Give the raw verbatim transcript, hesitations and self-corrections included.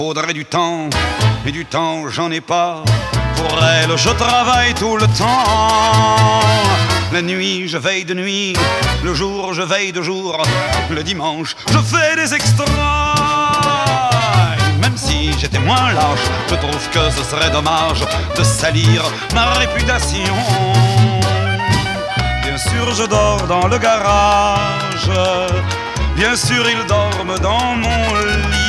Faudrait du temps, et du temps j'en ai pas. Pour elle je travaille tout le temps. La nuit je veille de nuit, le jour je veille de jour. Le dimanche je fais des extras. Et même si j'étais moins lâche, je trouve que ce serait dommage de salir ma réputation. Bien sûr je dors dans le garage, bien sûr ils dorment dans mon lit.